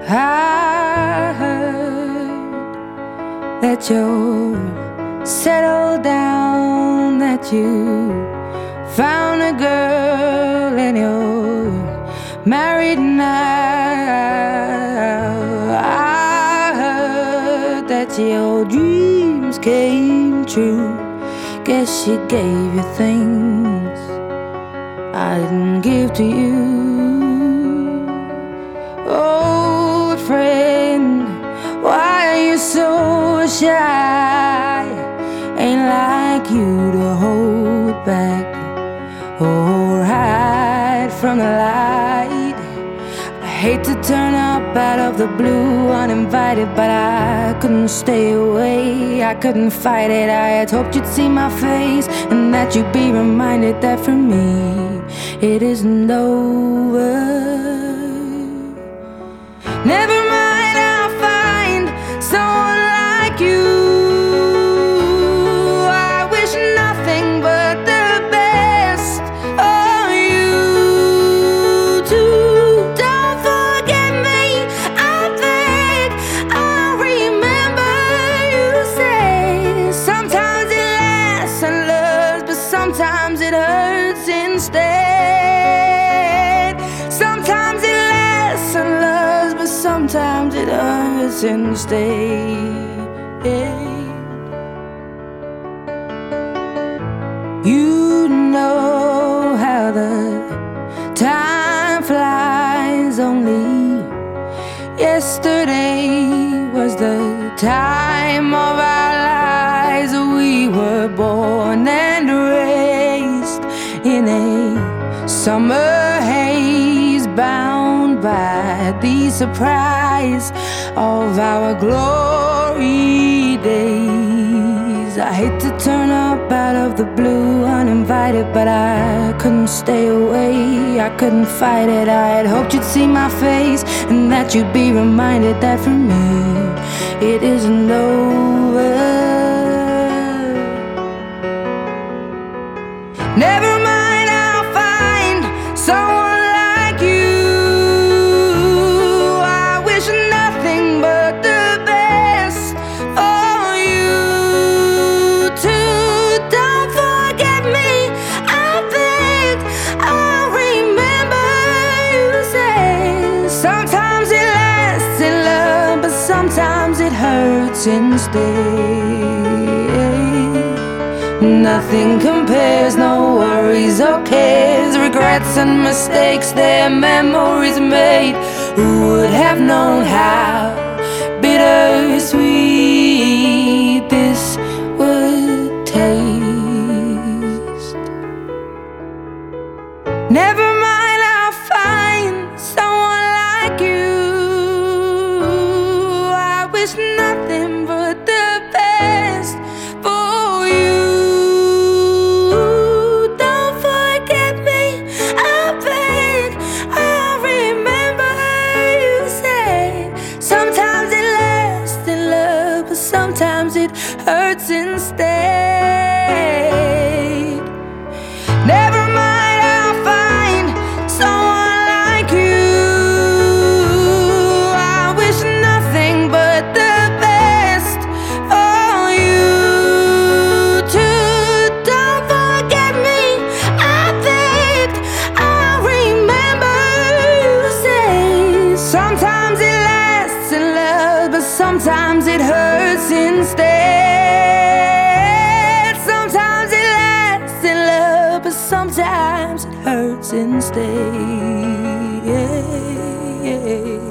I heard that you're settled down, that you found a girl and you're married now. I heard that your dreams came true. Guess she gave you things I didn't give to you. Old friend, why are you so shy? Ain't like you to hold back or hide from the light. I hate to turn up out of the blue uninvited, but I couldn't stay away, I couldn't fight it. I had hoped you'd see my face and that you'd be reminded that for me it isn't over. Never mind, I'll find someone like you. I wish nothing but the best for you too. Don't forget me, I beg. I remember you say sometimes it lasts and loves, but sometimes it hurts instead. Sometimes it lasts and loves, but sometimes it hurts instead. You know how the time flies. Only yesterday was the time of our lives. We were born and raised in a summer haze, bound by the surprise of our glory days. I hate to turn up out of the blue uninvited, but I couldn't stay away, I couldn't fight it. I had hoped you'd see my face and that you'd be reminded that for me it isn't over. Never mind, I'll find someone like you. I wish nothing but the best for you too. Don't forget me, I beg. I remember you say sometimes it lasts in love, but sometimes it hurts instead. Nothing compares, no worries or cares, regrets and mistakes, their memories made. Who would have known how bittersweet this would taste? Never mind, I'll find someone like you. I wish nothing but the best for you. Don't forget me, I beg. I remember you say sometimes it lasts in love, but sometimes it hurts instead. Never mind, I'll find someone like you. I wish nothing but the best for you too. Don't forget me, I beg. I remember you say sometimes it lasts in love, but sometimes it hurts instead. Sometimes it lasts in love, but sometimes it hurts instead.